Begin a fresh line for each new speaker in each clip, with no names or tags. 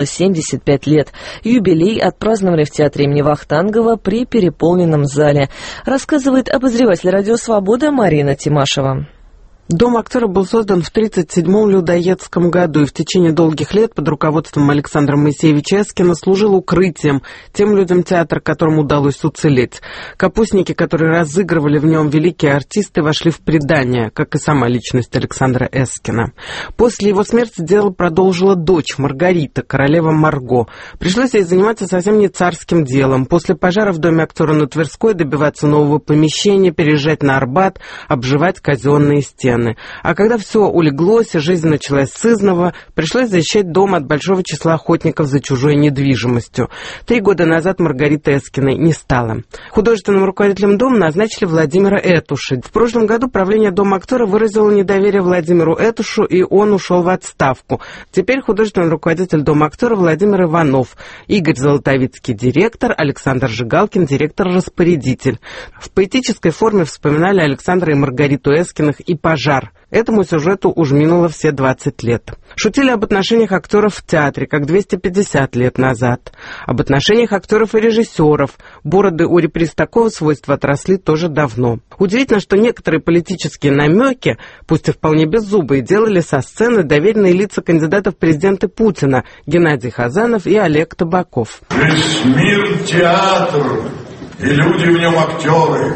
75 лет. Юбилей отпраздновали в театре имени Вахтангова при переполненном зале. Рассказывает обозреватель «Радио Свобода» Марина Тимашева.
Дом актера был создан в 1937 людоедском году и в течение долгих лет под руководством Александра Моисеевича Эскина служил укрытием тем людям театра, которым удалось уцелеть. Капустники, которые разыгрывали в нем великие артисты, вошли в предание, как и сама личность Александра Эскина. После его смерти дело продолжила дочь Маргарита, королева Марго. Пришлось ей заниматься совсем не царским делом. После пожара в доме актера на Тверской добиваться нового помещения, переезжать на Арбат, обживать казенные стены. А когда все улеглось и жизнь началась с изного, пришлось защищать дом от большого числа охотников за чужой недвижимостью. 3 года назад Маргариты Эскиной не стало. Художественным руководителем дома назначили Владимира Этуша. В прошлом году правление дома актера выразило недоверие Владимиру Этушу, и он ушел в отставку. Теперь художественный руководитель дома актера Владимир Иванов, Игорь Золотовицкий — директор, Александр Жигалкин — директор-распорядитель. В поэтической форме вспоминали Александра и Маргариту Эскиных и пожар. Этому сюжету уж минуло все 20 лет. Шутили об отношениях актеров в театре, как 250 лет назад. Об отношениях актеров и режиссеров. Бороды у реприз такого свойства отросли тоже давно. Удивительно, что некоторые политические намеки, пусть и вполне беззубые, делали со сцены доверенные лица кандидатов в президенты Путина Геннадий Хазанов и Олег Табаков.
Весь мир театр, и люди в нем актеры.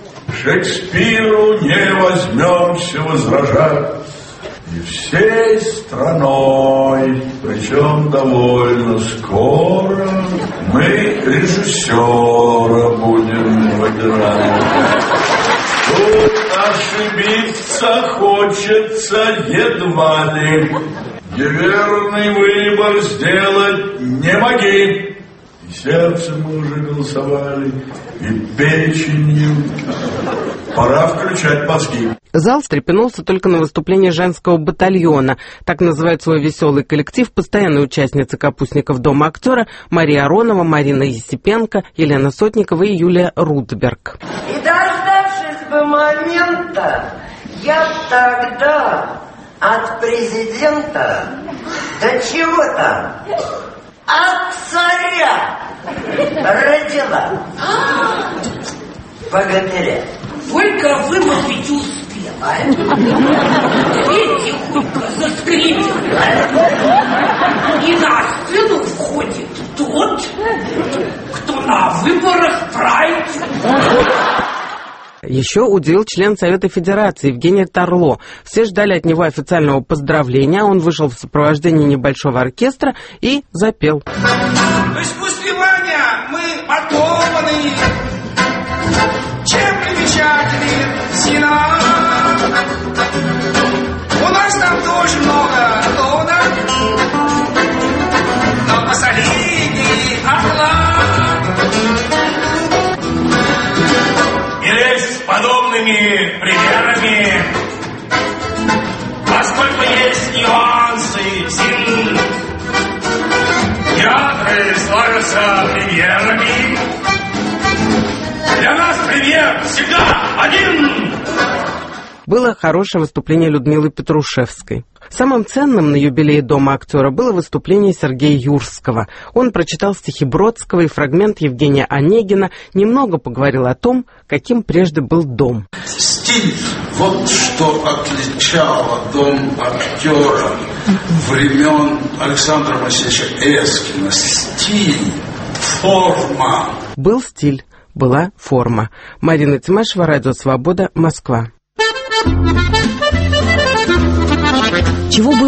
Шекспиру не возьмемся возражать, и всей страной, причем довольно скоро, мы режиссера будем выбирать. Тут ошибиться хочется едва ли, неверный выбор сделать не моги. И сердцем мы уже голосовали, и печенью. Пора включать мозги.
Зал встрепенулся только на выступление женского батальона. Так называют свой веселый коллектив постоянные участницы капустников дома актера Мария Аронова, Марина Есипенко, Елена Сотникова и Юлия Рудберг.
И дождавшись бы момента, я тогда от президента до чего там? От царя родила богатыря.
Только вымолвить успела. И тихонько заскрипела. И на сцену входит тот, кто на выборах правит.
Еще удивил член Совета Федерации Евгений Тарло. Все ждали от него официального поздравления. Он вышел в сопровождении небольшого оркестра и запел.
То есть после Ваня мы подкованы, чем примечательный Сенат. У нас там тоже много лона, но посолиднее оклад.
И лишь с подобными примерами, поскольку есть нюансы, театры славятся премьерами. Для нас премьер всегда один.
Было хорошее выступление Людмилы Петрушевской. Самым ценным на юбилее дома актера было выступление Сергея Юрского. Он прочитал стихи Бродского и фрагмент Евгения Онегина, немного поговорил о том, каким прежде был дом.
Стиль – вот что отличало дом актера времен Александра Моисеевича Эскина. Стиль, форма.
Был стиль, была форма. Марина Тимашева, Радио Свобода, Москва.
Чего бы